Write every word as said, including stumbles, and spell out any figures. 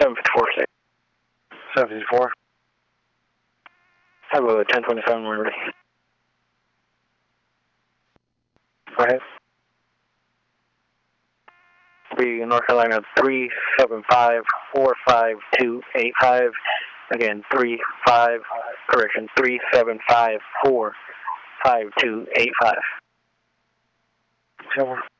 seven fifty-four, six. seven fifty-four. Have a ten twenty-seven when ready. Go ahead. Be North Carolina three seven five four five two eight five. Again, three five, correction, three seven five four five two eight five. Silver.